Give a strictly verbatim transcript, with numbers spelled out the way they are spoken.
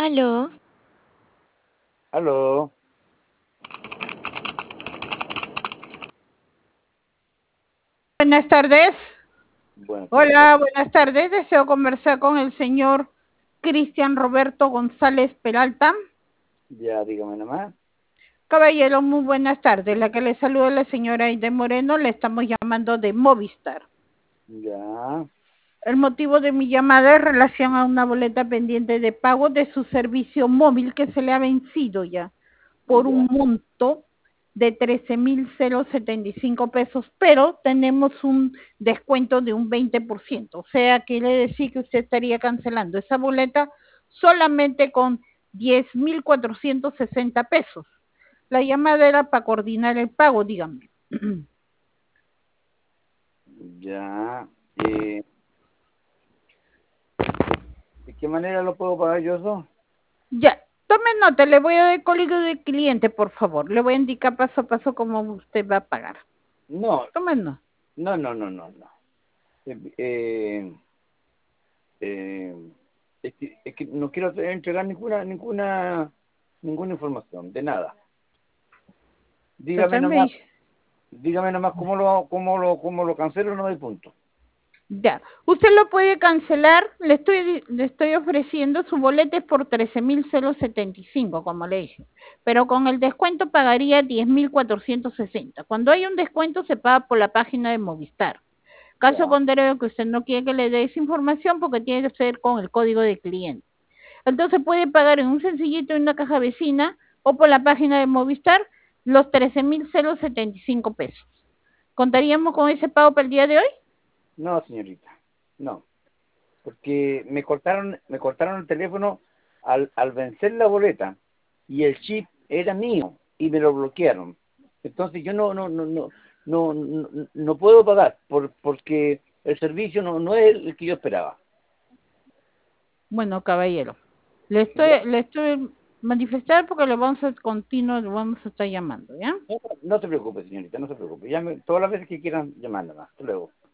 Aló, Aló, Buenas tardes. buenas tardes. Hola, buenas tardes. Deseo conversar con el señor Cristian Roberto González Peralta. Ya, dígame nomás. Caballero, muy buenas tardes. La que le saluda es la señora Aide Moreno. Le estamos llamando de Movistar. Ya, El motivo de mi llamada es en relación a una boleta pendiente de pago de su servicio móvil que se le ha vencido ya por ya, un monto de trece mil setenta y cinco pesos, pero tenemos un descuento de un veinte por ciento, o sea, quiere decir que usted estaría cancelando esa boleta solamente con diez mil cuatrocientos sesenta pesos. La llamada era para coordinar el pago, dígame. ya. Eh, ¿de qué manera lo puedo pagar yo eso? Ya, tome nota, le voy a dar el código de cliente, por favor. Le voy a indicar paso a paso cómo usted va a pagar. No, Tome nota. no, no, no, no, no. Eh, eh, eh, es que, es que no quiero entregar ninguna, ninguna, ninguna información, de nada. Dígame nomás, Totalmente. dígame nomás cómo lo, cómo lo, cómo lo cancelo, no hay punto. Ya, usted lo puede cancelar, le estoy, le estoy ofreciendo su boleto es por trece mil setenta y cinco, como le dije, pero con el descuento pagaría diez mil cuatrocientos sesenta. Cuando hay un descuento se paga por la página de Movistar. Caso Ya, contrario que usted no quiere que le dé esa información porque tiene que ser con el código de cliente. Entonces puede pagar en un sencillito en una caja vecina o por la página de Movistar los trece mil setenta y cinco pesos. ¿Contaríamos con ese pago para el día de hoy? no, señorita, no. Porque me cortaron, me cortaron el teléfono al, al vencer la boleta y el chip era mío y me lo bloquearon. Entonces yo no, no, no, no, no, no, no puedo pagar por, porque el servicio no, no es el que yo esperaba. Bueno, caballero, le ¿Ya? estoy, le estoy manifestar porque lo vamos a continuo, lo vamos a estar llamando, ¿ya? No, no se preocupe, señorita, no se preocupe. Llame todas las veces que quieran llamar, nada más. Hasta luego.